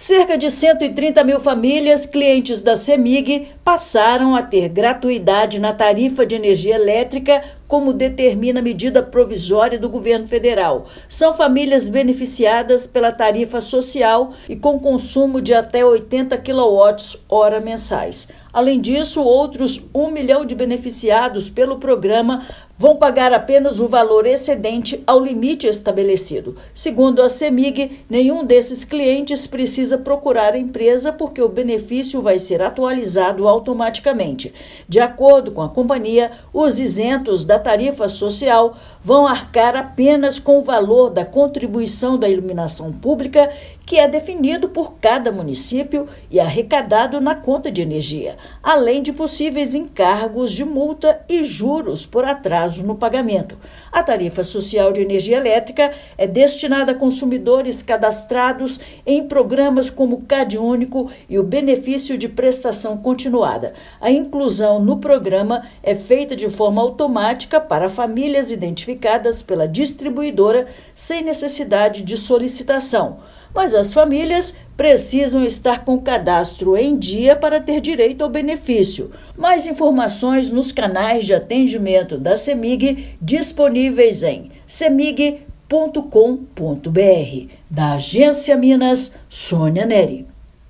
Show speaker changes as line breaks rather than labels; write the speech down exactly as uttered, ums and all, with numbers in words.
Cerca de cento e trinta mil famílias, clientes da CEMIG, passaram a ter gratuidade na tarifa de energia elétrica, como determina a medida provisória do governo federal. São famílias beneficiadas pela tarifa social e com consumo de até oitenta quilowatts-hora mensais. Além disso, outros um milhão de beneficiados pelo programa vão pagar apenas o valor excedente ao limite estabelecido. Segundo a CEMIG, nenhum desses clientes precisa procurar a empresa porque o benefício vai ser atualizado automaticamente. De acordo com a companhia, os isentos da tarifa social vão arcar apenas com o valor da contribuição da iluminação pública, que é definido por cada município e arrecadado na conta de energia, além de possíveis encargos de multa e juros por atraso no pagamento. A tarifa social de energia elétrica é destinada a consumidores cadastrados em programas como CadÚnico e o benefício de prestação continuada. A inclusão no programa é feita de forma automática para famílias identificadas pela distribuidora sem necessidade de solicitação. Mas as famílias precisam estar com o cadastro em dia para ter direito ao benefício. Mais informações nos canais de atendimento da CEMIG disponíveis em cemig ponto com ponto br. Da Agência Minas, Sônia Neri.